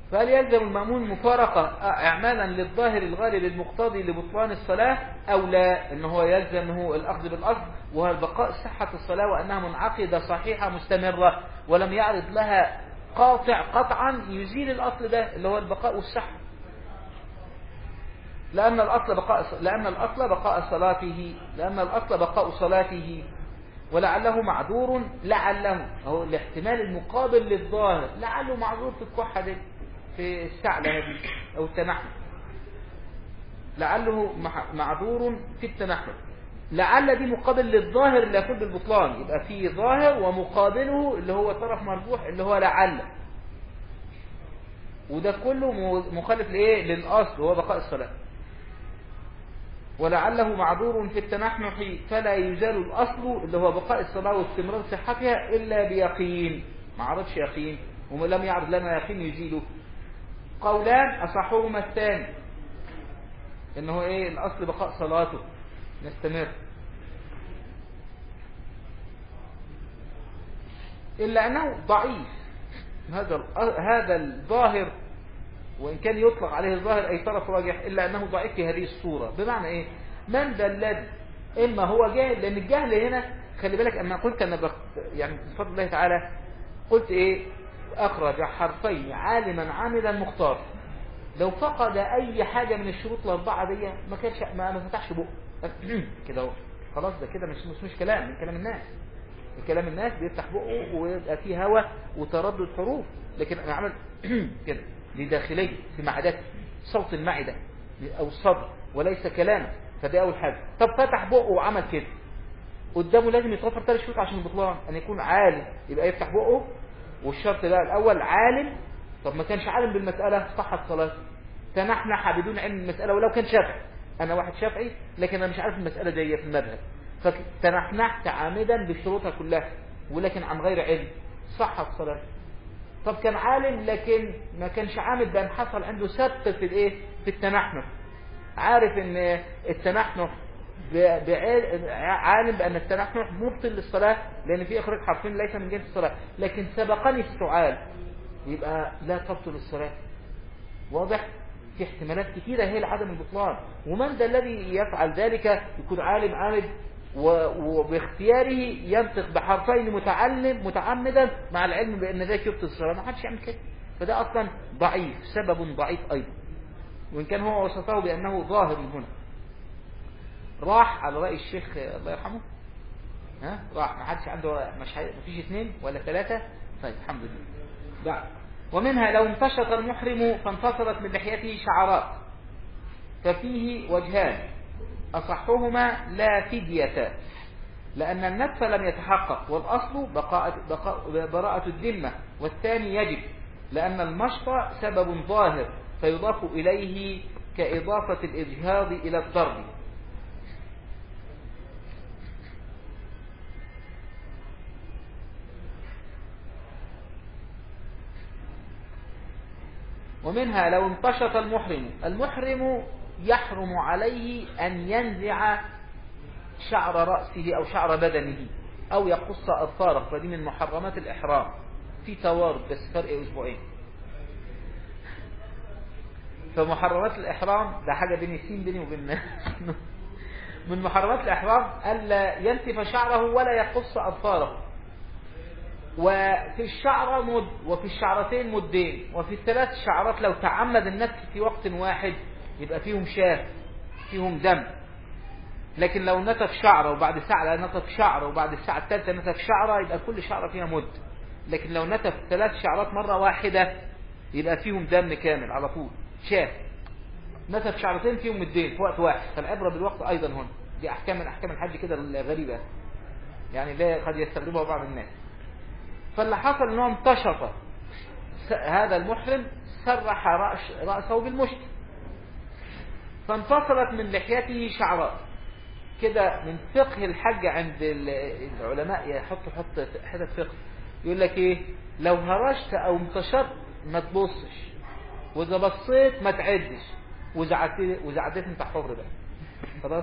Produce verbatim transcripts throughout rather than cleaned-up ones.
فهل يلزم المأمون مفارقة اعمالا للظاهر الغالب المقتضي لبطلان الصلاة او لا؟ ان هو يلزمه الاخذ بالاصل وهو بقاء صحة الصلاة وانها منعقدة صحيحة مستمرة ولم يعرض لها قاطع قطعا يزيل الاصل ده اللي هو البقاء والصحة. لأن الأصل بقاء لأن الأصل بقاء صلاته لأن الأصل بقاء صلاته ولعله معذور. لعله هو الاحتمال المقابل للظاهر، لعله معذور في الكحة دي، في السعلة هذه أو التنحل، لعله معذور في التنحل. لعل دي مقابل للظاهر اللي يكون بالبطلان، يبقى في ظاهر ومقابله اللي هو طرف مرجوح اللي هو لعل، وده كله مخالف لإيه؟ للأصل وهو بقاء الصلاة. ولعله معذور في التنحنح فلا يزال الأصل اللي هو بقاء الصلاة واستمرار صحتها إلا بيقين. ما عرضش يقين ولم يعرض لنا يقين يزيله. قولان أصحهما الثاني إنه إيه؟ الأصل بقاء صلاته نستمر، إلا أنه ضعيف. هذا هذا الظاهر وإن كان يطلق عليه الظاهر أي طرف راجح إلا أنه ضعيف في هذه الصورة. بمعنى إيه؟ من ذا الذي إما هو جاهل، لأن الجهل هنا خلي بالك أما قلت أنا بخ... يعني بفضل الله تعالى قلت إيه؟ أخرج حرفين عالما عاملا مختار. لو فقد أي حاجة من الشروط الأربعة دي ما كانش ما, ما فتحش بقه كده اهو خلاص. ده كده مش مش, مش كلام من كلام الناس. كلام الناس بيفتح بقه ويبقى فيه هوا وتردد حروف، لكن أنا عمل كده لداخلية في معدته صوت المعدة أو الصدر وليس كلام. فده أول حاجة. طب فتح بقه وعمل كده قدامه لازم يتوفر ثلاث شروط عشان البطلان: أن يكون عالم يبقى يفتح بقه، والشرط ده الأول عالم. طب ما كانش عالم بالمسألة صحت صلاته. تنحنح بدون علم المسألة ولو كان شافعي. أنا واحد شافعي لكن أنا مش عارف المسألة دي في المذهب، فتنحنحت عامدا بشروطها كلها ولكن عن غير علم صحت صلاته. طب كان عالم لكن ما كانش عامل بأن حصل عنده سبت في الايه في التنحنح، عارف ان التنحنح عالم بأن التنحنح مبطل للصلاة لأن في إخراج حرفين ليس من جنس الصلاة، لكن سبقني السؤال يبقى لا تبطل الصلاة. واضح؟ في احتمالات كثيرة هي لعدم البطلان. ومن ذا الذي يفعل ذلك؟ يكون عالم عامد وباختياره ينطق بحرفين متعلم متعمدا مع العلم بأن ذلك يبطل الصلاة. ما حدش يعمل كده. فده أصلا ضعيف، سبب ضعيف أيضا، وإن كان هو وصفه بأنه ظاهر من هنا. راح على رأي الشيخ الله يرحمه، ها راح ما حدش عنده مش ما فيش اثنين ولا ثلاثة. طيب الحمد لله. بعد ومنها لو انتشط المحرم فانفصلت من لحيته شعرات ففيه وجهان: أصحهما لا فدية لأن النتف لم يتحقق، والأصل بقاء بقاء براءة الذمة، والثاني يجب لأن المشط سبب ظاهر فيضاف إليه كإضافة الإجهاض إلى الضرب. ومنها لو انتشط المحرم المحرم يحرم عليه أن ينزع شعر رأسه أو شعر بدنه أو يقص أظفاره، فدي من محرمات الإحرام في توارد بس فرق أسبوعين. فمحرمات الإحرام ده حاجة بين السين بيني وبين من محرمات الإحرام ألا ينتف شعره ولا يقص أظفاره. وفي الشعرة مد وفي الشعرتين مدين وفي الثلاث شعرات لو تعمد النتف في وقت واحد يبقى فيهم شاه فيهم دم. لكن لو نتف شعره وبعد ساعة نتف شعره وبعد الساعة الثالثة نتف شعره يبقى كل شعرة فيها مد. لكن لو نتف ثلاث شعرات مرة واحدة يبقى فيهم دم كامل على طول شاه. نتف شعرتين فيهم مدين في وقت واحد، فالعبرة بالوقت أيضا هنا. دي أحكام من أحكام الحج كده الغريبة يعني لا قد يستغربها بعض الناس. فاللي حصل انه انتشط هذا المحرم سرح رأس رأسه بالمشط فانفصلت من لحيته شعرات. كده من فقه الحج عند العلماء يحطوا حط حتة فقه يقول لك ايه: لو هرشت او انتشطت ما تبصش، واذا بصيت ما تعدش، وزعدت وزعدت انت حر بقى خلاص،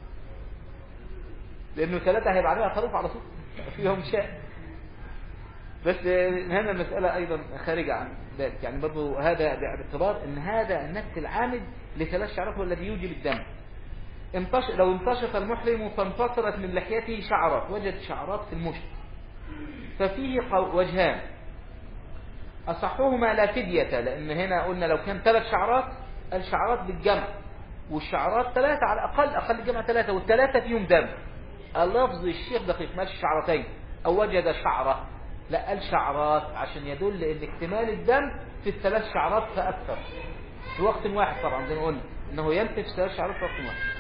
لانه ثلاثة هيبقى عليها خروف على طول فيهم شاء. بس هنا المسألة أيضا خارجة عن ذلك، يعني برضو هذا باعتبار أن هذا النفس العامد لثلاث شعرات هو الذي يوجب الدم. انتش... لو انتشط المحرم فانتصرت من لحيته شعرات، وجد شعرات في المشط، ففيه وجهان، أصحهما لا فدية، لأن هنا قلنا لو كان ثلاث شعرات الشعرات بالجمع، والشعرات ثلاثة على الأقل، أقل الجمع ثلاثة، والثلاثة فيهم دم. اللفظ الشيخ دقيق، ماشي شعرتين أو وجد شعرة، لا قال شعرات عشان يدل ان اكتمال الدم في الثلاث شعرات فأكثر في وقت واحد. طبعا زي ما قلنا انه ينتف ثلاث شعرات في وقت واحد.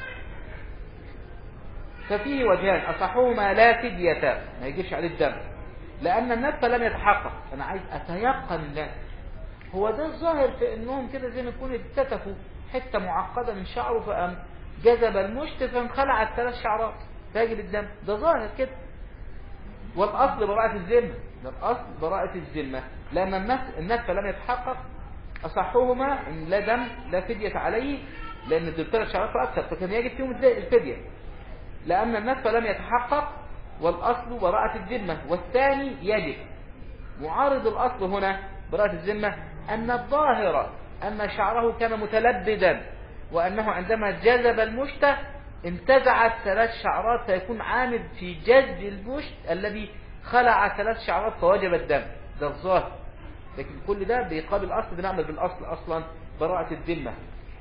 ففيه وجهان، أصحهما لا فدية، ما يجيش عليه الدم، لأن النتف لم يتحقق. أنا عايز أتيقن النتف، هو ده الظاهر في أنهم كده زي ما يكون اتتفوا حتة معقدة من شعره، فأم جذب المشط فانخلع الثلاث شعرات فيجب الدم، ده ظاهر كده. والأصل براءة الذمة، ده الأصل براءة الذمة، لأن النتف النتف لم يتحقق. أصحهما إن لا دم لا فدية عليه، لأن الثلاث شعرات أكثر فكان يجب فيهم الفدية، لأن النتف لم يتحقق، والأصل براءة الذمة، والثاني يجب. معارض الأصل هنا براءة الذمة أن الظاهر أن شعره كان متلبدا، وأنه عندما جذب المشط انتزعت ثلاث شعرات، فيكون عامد في جذب المشط الذي خلع ثلاث شعرات فوجب الدم، ده الظاهر. لكن كل ده بيقابل الأصل، بنعمل بالأصل أصلا براءة الذمة.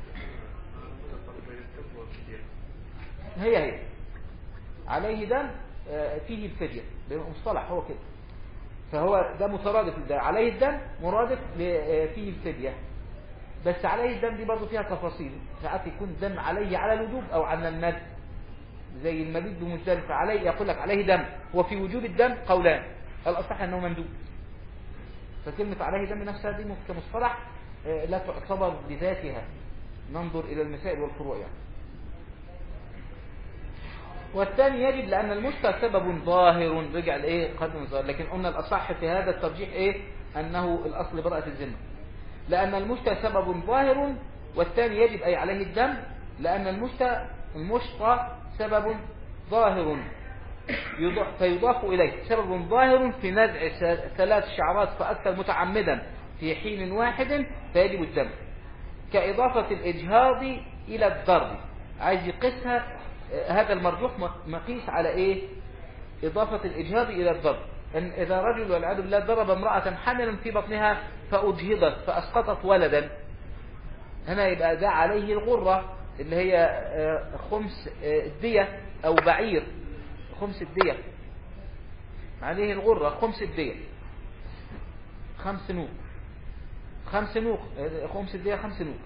هي هي عليه دم فيه الفدية، مصطلح هو كده، فهو ده مترادف، ده عليه الدم مرادف فيه الفدية. بس عليه الدم دي برضو فيها تفاصيل، ساعات يكون الدم عليه على الوجوب او على الندب، زي المبيت بمزدلفة عليه، يقول لك عليه دم، وفي وجوب الدم قولان، الأصح انه مندوب. فكلمة عليه دم نفسها دي كمصطلح لا تعتبر بذاتها، ننظر الى المسائل والفروع يعني. والثاني يجب لأن المشتى سبب ظاهر، رجع لإيه قدم ظاهر، لكن قلنا الأصح في هذا الترجيح إيه أنه الأصل براءة الذمة، لأن المشتى سبب ظاهر، والثاني يجب أي عليه الدم، لأن المشتى المشتى سبب ظاهر فيضاف إليه سبب ظاهر في نزع ثلاث شعرات فأكثر متعمدا في حين واحد فيجب الدم، كإضافة الإجهاض إلى الضرب. عايز يقيسها هذا المرجوح مقيس على إيه؟ إضافة الإجهاض إلى الضرب، أن إذا رجل والعياذ بالله ضرب امرأة حاملا في بطنها فأجهضت فأسقطت ولدا، هنا يبقى ده عليه الغرة اللي هي خمس الدية أو بعير، خمس الدية عليه الغرة، خمس الدية خمس نوق، خمس نوق، خمس الدية خمس نوق.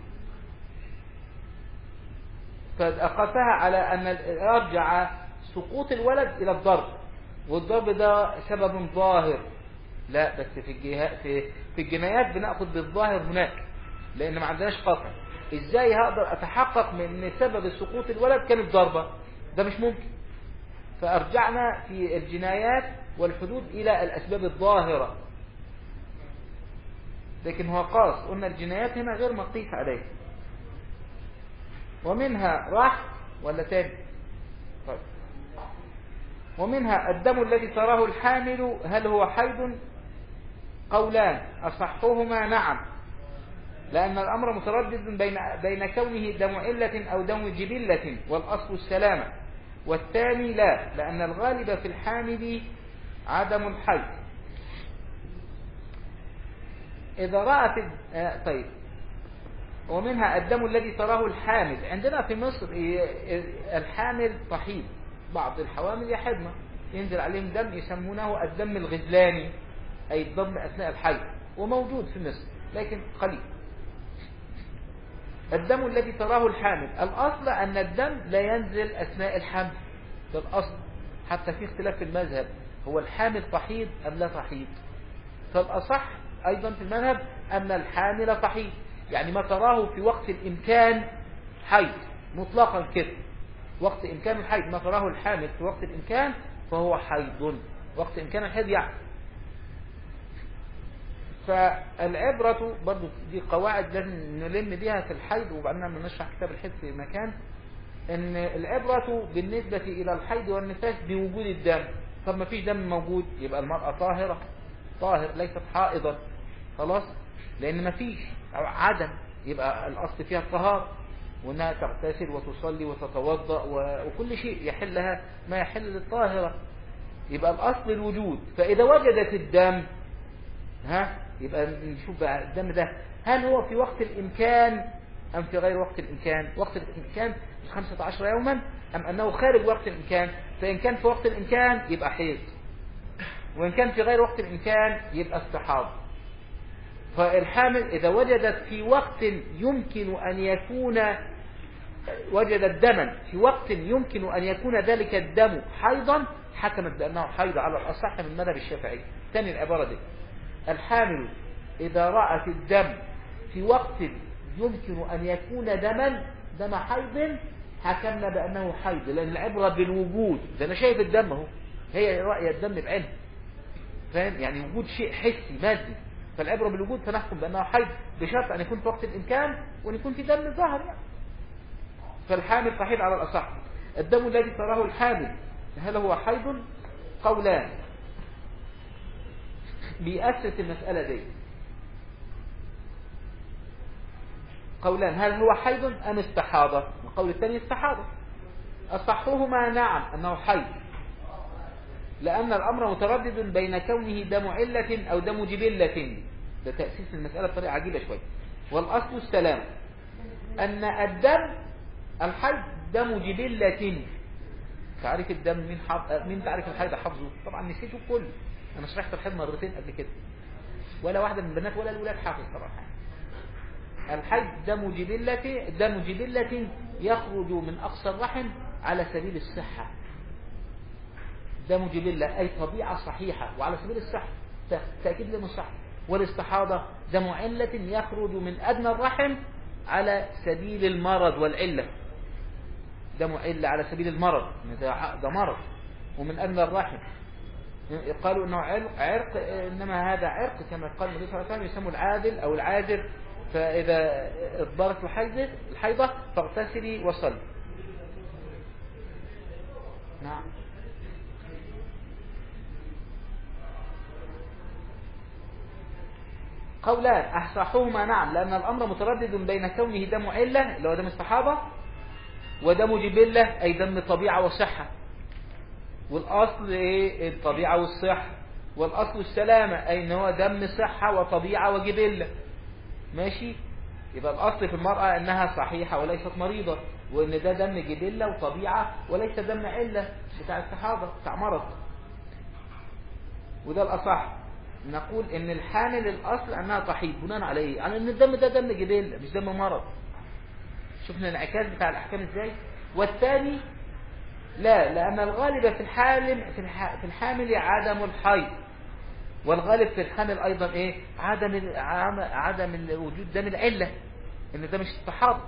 فأقاسها على أن يرجع سقوط الولد إلى الضرب، والضرب ده سبب ظاهر. لا بس في الجهات في في الجنايات بنأخذ بالظاهر هناك، لأن ما عندناش قطع. إزاي هقدر أتحقق من أن سبب سقوط الولد كانت ضربة؟ ده مش ممكن. فأرجعنا في الجنايات والحدود إلى الأسباب الظاهرة، لكن هو قاس، قلنا الجنايات هنا غير مقيس عليه. ومنها راح ولا تاني؟ طيب. ومنها الدم الذي تراه الحامل هل هو حيض؟ قولان، أصحهما نعم، لأن الأمر متردد بين بين كونه دم علة أو دم جبلة، والأصل السلامة. والثاني لا، لأن الغالب في الحامل عدم الحيض. إذا رأت آه طيب. ومنها الدم الذي تراه الحامل، عندنا في مصر الحامل تحيض، بعض الحوامل يحضن ينزل عليهم دم يسمونه الدم الغزلاني، أي الدم أثناء الحيض، وموجود في مصر لكن قليل. الدم الذي تراه الحامل، الأصل أن الدم لا ينزل أثناء الحمل، ده الأصل، حتى في اختلاف في المذهب، هو الحامل تحيض أم لا تحيض؟ فالأصح أيضا في المذهب أن الحامل تحيض، يعني ما تراه في وقت الإمكان حيض مطلقا كده، وقت إمكان الحيض، ما تراه الحامل في وقت الإمكان فهو حيض، وقت إمكان الحيض يعني. فالعبرة برضو دي قواعد لازم نلم بها في الحيض، وبعدين لما نشرح كتاب الحيض في مكان، ان العبرة بالنسبة إلى الحيض والنفاس بوجود الدم. طب ما فيش دم موجود، يبقى المرأة طاهرة، طاهر ليست حائضا، خلاص، لأن ما فيش أو عدم، يبقى الأصل فيها الطهارة، وأنها تغتسل وتصلي وتتوضأ وكل شيء يحلها ما يحل للطاهرة، يبقى الأصل الوجود. فإذا وجدت الدم، ها، يبقى نشوف بقى الدم ده هل هو في وقت الإمكان أم في غير وقت الإمكان. وقت الإمكان خمسة عشر يوما أم أنه خارج وقت الإمكان. فإن كان في وقت الإمكان يبقى حيض، وإن كان في غير وقت الإمكان يبقى استحاضة. فالحامل إذا وجدت في وقت يمكن أن يكون وجدت دما في وقت يمكن أن يكون ذلك الدم حيضا، حكمت بأنه حيض على الأصح من مذهب الشافعي. ثاني العبارة دي، الحامل إذا رأت الدم في وقت يمكن أن يكون دما دم حيض، حكمنا بأنه حيض، لأن العبرة بالوجود. ده أنا شايف الدم اهو، هي رأي الدم بعينها، فاهم يعني وجود شيء حسي مادي، فالعبرة بالوجود، فنحكم بأنه حيض بشرط أن يكون في وقت الإمكان وأن يكون في دم ظاهر يعني. فالحامل تحيض على الأصح. الدم الذي تراه الحامل هل هو حيض؟ قولان بيأسس المسألة دي، قولان، هل هو حيض أم استحاضة؟ القول الثاني استحاضة. أصحهما نعم أنه حيض، لأن الأمر متردد بين كونه دم علة أو دم جبلة. ده تأسيس المسألة بطريقة عجيبة شوية. والأصل السلام، أن الدم الحيض دم جبلة. تعرف الدم مين حف... مين تعرف الحيض حفظه؟ طبعا نسيته كله، أنا شرحت الحيض مرتين قبل كده، ولا واحدة من البنات ولا الولاد حافظ صراحة. الحيض دم جبلة، دم جبلة يخرج من أقصى الرحم على سبيل الصحة. دم جبلة أي طبيعة صحيحة وعلى سبيل الصحة، تأكيد لهم الصحة. والاستحاضة دم علة يخرج من أدنى الرحم على سبيل المرض والعلة. دم علة على سبيل المرض، ده مرض، ومن أدنى الرحم. قالوا انه عرق، انما هذا عرق كما قال النبي صلى الله عليه وسلم يسمى العادل او العاذر. فاذا اضطرت الحيضه الحيضه فاغتسلي وصلي. نعم. قولان احصحهما نعم، لان الامر متردد بين كونه دم عله اللي هو دم الصحابه، ودم جبله اي دم طبيعه وصحه. والأصل إيه؟ الطبيعة والصحة. والأصل السلامة أي إن هو دم صحة وطبيعة وجبلة. ماشي؟ يبقى الأصل في المرأة أنها صحيحة وليست مريضة، وإن ده دم جبلة وطبيعة وليس دم علة بتاع الصحابة بتاع مرض. وده الأصح. نقول إن الحامل الأصل أنها تحيض بناء على إيه؟ على إن الدم ده دم جبلة مش دم مرض. شفنا الانعكاس بتاع الأحكام إزاي؟ والثاني لا، لأن الغالب في الحامل في الحامل عدم الحيض، والغالب في الحامل أيضا إيه؟ عدم عدم وجود دم العلة، إن ده مش استحاضة.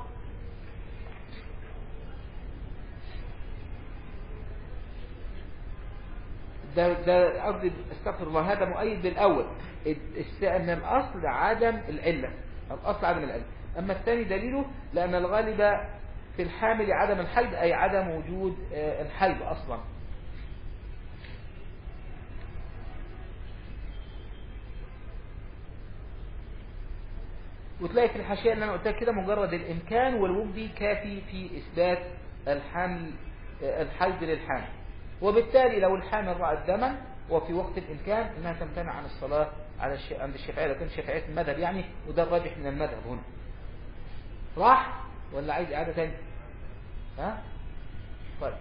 ده ده قصدي استغفر الله، هذا مؤيد بالأول، أن الأصل عدم العلة، الأصل عدم العلة. أما الثاني دليله لأن الغالب في الحامل عدم الحيض أي عدم وجود الحيض أصلا. وتلاقي في الحاشية اللي أنا قلتها كده مجرد الإمكان والوجود كافي في إثبات الحمل الحيض للحامل. وبالتالي لو الحامل رأت دما وفي وقت الإمكان إنها تمتنع عن الصلاة على الش... عند الشافعية، لو كان شافعية المذهب يعني، وده الراجح من المذهب هنا. راح ولا عايز إعادة تاني؟ ها؟ طيب.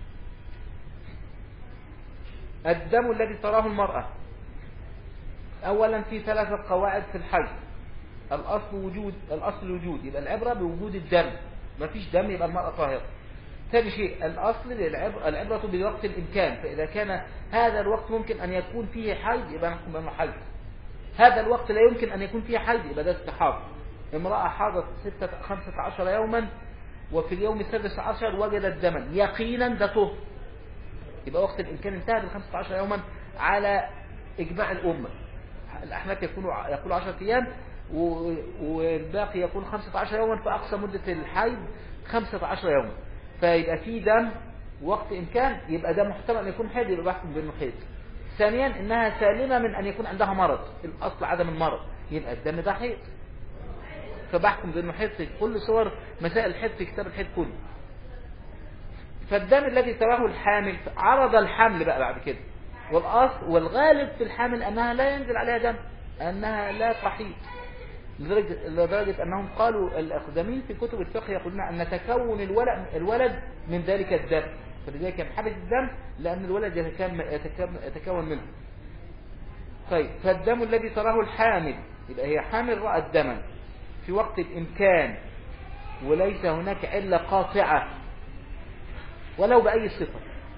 الدم الذي تراه المرأة، أولا في ثلاثة قواعد في الحيض. الأصل وجود، الأصل الوجود، يبقى العبرة بوجود الدم، ما فيش دم يبقى المرأة طاهرة. ثاني شيء الأصل العبرة, العبرة بوقت الإمكان، فإذا كان هذا الوقت ممكن أن يكون فيه حيض يبقى نحكم بأنه حيض. هذا الوقت لا يمكن أن يكون فيه حيض يبقى ده استحاضة. امرأة حاضت ستة خمسة عشر يوما وفي اليوم السادس عشر وجدت دما يقينا ده طهر، يبقى وقت الإمكان انتهى بالخمسة عشر يوما على إجماع الأمة. الأحناف يكونوا يقولوا عشرة أيام والباقي يكون خمسة عشر يوما، فأقصى مدة الحيض خمسة عشر يوما. فيبقى في دم وقت إمكان، يبقى ده محتمل أن يكون حيض، يبقى بحكم بأنه حيض. ثانيا انها سالمة من ان يكون عندها مرض، الاصل عدم المرض، يبقى الدم ده حيض، فبحكم بانه حيض في كل صور مسائل الحيض في كتاب الحيض كله. فالدم الذي تراه الحامل عرض الحمل بقى بعد كده، والاصل والغالب في الحامل انها لا ينزل عليها دم، انها لا تحيض، لدرجة, لدرجة انهم قالوا الاقدمين في كتب الفقه يقولون ان تكون الولد, الولد من ذلك الدم، فلذلك كان حدث الدم لان الولد يتكون منه. طيب فالدم الذي تراه الحامل، يبقى هي حامل رأت دما في وقت الامكان وليس هناك علة قاطعة ولو بأي صفة،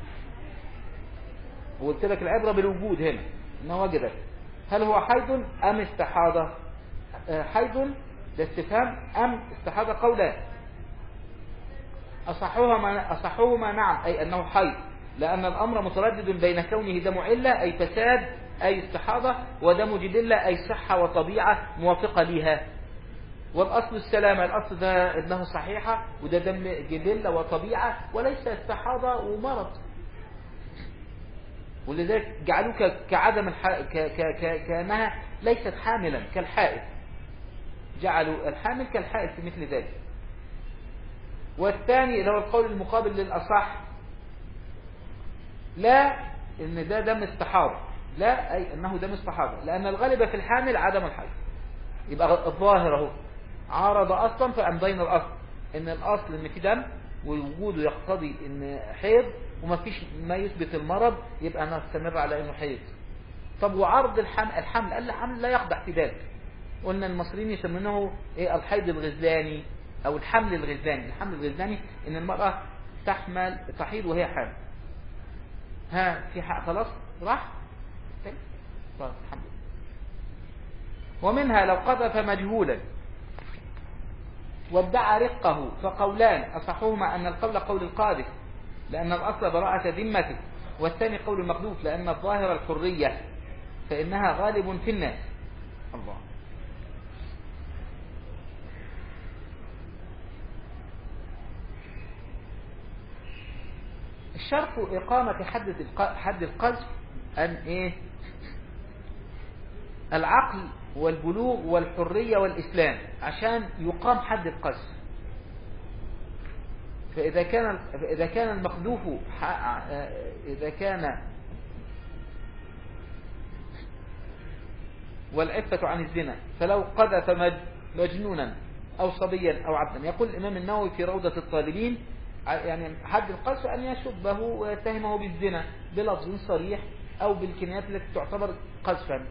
وقلت لك العبرة بالوجود هنا انه وجدت، هل هو حيض ام استحاضة؟ حيض ده استفهام ام استحاضة؟ قولان، اصحهما اصحهما نعم اي انه حيض، لان الامر متردد بين كونه دم علة اي فساد اي استحاضة، ودم جبلة اي صحة وطبيعة موافقة لها. والاصل السلامة، الاصل ده انه صحيحة وده دم جبلة وطبيعة وليس استحاضة ومرض، ولذلك جعلوك كعدم الح... ك... ك... ك... كأنها ليست حاملا كالحائض، جعلوا الحامل كالحائض في مثل ذلك. والثاني اللي هو القول المقابل للأصح، لا ان ده دم استحاضة، لا اي انه دم استحاضة، لان الغالب في الحامل عدم الحيض، يبقى الظاهر اهو عارض اصلا فامضينا الاصل ان الاصل ان في دم ووجوده يقتضي ان حيض وما فيش ما يثبت المرض، يبقى نستمر على انه حيض. طب وعرض الحمل، الحمل قال الحمل لا يقدح في ذلك، قلنا المصريين يسمونه ايه الحيض الغزلاني او الحمل الغزلاني. الحمل الغزلاني ان المرأة تحمل تحيض وهي حامل. ها في حق خلاص راح طيب الحمد لله. ومنها لو قذف مجهولا وادعى رقه فقولان، اصحهما ان القول قول القاذف لان الاصل براءة ذمته، والثاني قول المقذوف لان الظاهر الحرية فانها غالب في الناس. الله. الشرط إقامة حد حد القذف أن إيه؟ العقل والبلوغ والحرية والإسلام عشان يقام حد القذف. فإذا كان إذا كان المقذوف إذا كان والعفة عن الزنا فلو قذف مجنونا أو صبيا أو عبدا، يقول الإمام النووي في روضة الطالبين يعني حد القذف أن يشبه ويتهمه بالزنا بلفظ صريح أو بالكنايات التي تعتبر قذفا.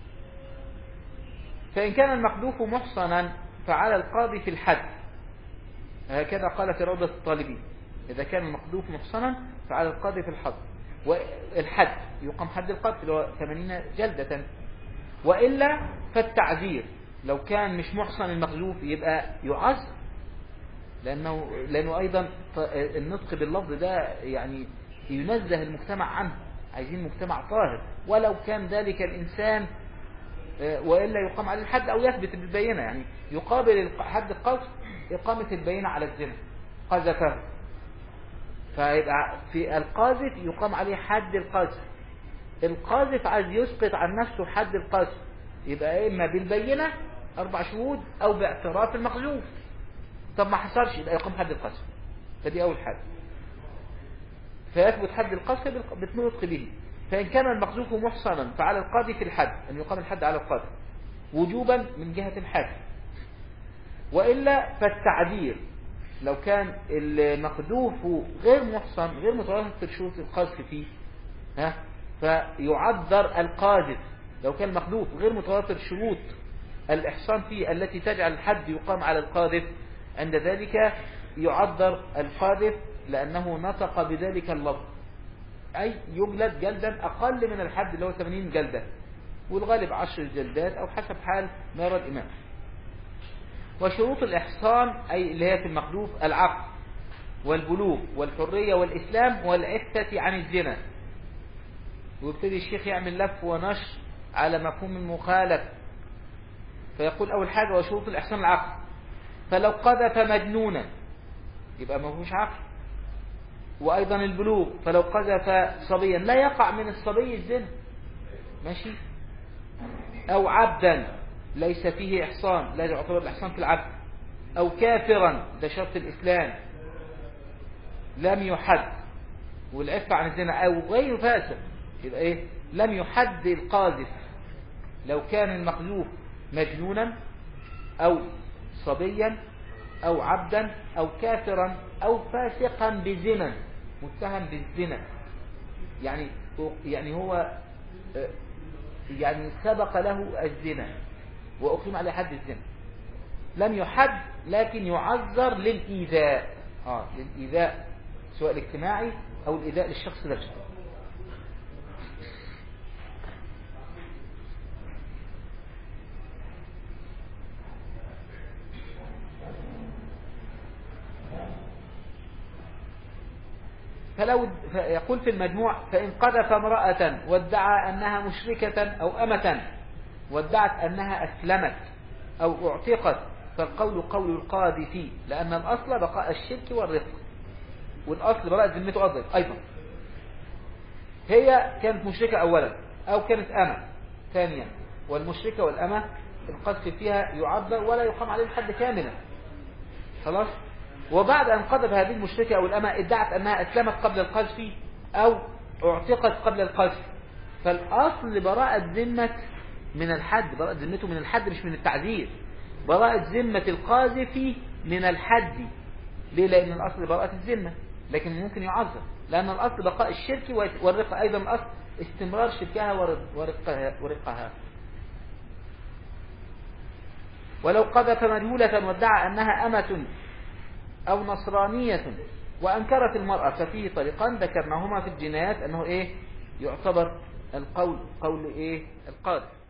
فإن كان المقذوف محصنا فعلى القاضي في الحد، هكذا قال في روضة الطالبين، إذا كان المقذوف محصنا فعلى القاضي في الحد، والحد يقام حد القذف اللي هو ثمانين جلدة، وإلا فالتعذير. لو كان مش محصن المقذوف يبقى يعذر، لأنه لأنه أيضا النطق باللفظ ده يعني ينزه المجتمع عنه، عايزين مجتمع طاهر، ولو كان ذلك الإنسان وإلا يقام عليه الحد أو يثبت بالبينة، يعني يقابل حد القذف إقامة البينة على الزنا قذفه، فيبقى في القاذف يقام عليه حد القذف. القاذف عايز يسقط عن نفسه حد القذف، يبقى إما بالبينة أربع شهود أو باعتراف المقذوف. طب ما حصلش يبقى يقام حد القذف، فدي أول حاجة، فيثبت حد القذف بالنطق به. فإن كان المقذوف محصنا فعلى القاضي في الحد أن يقام الحد على القاضي وجوبا من جهة الحاكم، وإلا فالتعذير. لو كان المقذوف غير محصن غير متوافر شروط القذف فيه ها فيعذر القاذف. لو كان المقذوف غير متوافر شروط الإحصان فيه التي تجعل الحد يقام على القاذف، عند ذلك يعذر القاذف لأنه نطق بذلك اللفظ، أي يجلد جلدا أقل من الحد اللي هو ثمانين جلدة، والغالب عشر جلدات أو حسب حال ما يرى الإمام. وشروط الإحصان أي اللي هي في المقذوف العقل والبلوغ والحرية والإسلام والعفة عن الزنا. ويبتدي الشيخ يعمل لف ونشر على مفهوم المخالف، فيقول أول حاجة وشروط الإحصان العقل، فلو قذف مجنونا يبقى ما فيهوش عقل. وأيضا البلوغ، فلو قذف صبيا لا يقع من الصبي الزنا، ماشي، أو عبدا ليس فيه إحصان، لا يعتبر الإحصان في العبد، أو كافرا ده شرط الإسلام لم يحد والعفة عن الزنا، أو غير فاسق يبقى إيه لم يحد القاذف لو كان المقذوف مجنونا أو صبيا أو عبدا أو كافرا أو فاسقا بزنا، متهم بالزنا، يعني يعني هو يعني سبق له الزنا وأقيم عليه حد الزنا، لم يحد لكن يعذر للإيذاء، آه للإيذاء سواء الاجتماعي أو الإيذاء للشخص نفسه. فلو يقول في المجموع فإن قذف امرأة وادعى أنها مشركة أو أمة وادعت أنها أسلمت أو اعتقت فالقول قول القاذف، لأن الأصل بقاء الشرك والرفق، والأصل براءة ذمته أيضا. هي كانت مشركة أولا أو كانت أمة ثانيا، والمشركة والأمة القذف فيها يعبر ولا يقام عليه الحد كاملا خلاص. وبعد أن قذف هذه المشركة أو الأمة ادعت أنها أسلمت قبل القذف أو اعتقت قبل القذف، فالأصل براءة ذمة من الحد، براءة ذمته من الحد مش من التعذير، براءة ذمة القاذف من الحد. ليه؟ لأن الأصل براءة الذمة، لكن ممكن يعذر، لأن الأصل بقاء الشرك والرقة، أيضا الأصل استمرار شركها ورقها, ورقها. ولو قذف مجهولة وادعى أنها أمة أو نصرانية وأنكرت المرأة ففيه طريقان ذكرناهما في الجنايات، أنه إيه يعتبر القول قول إيه القاذف.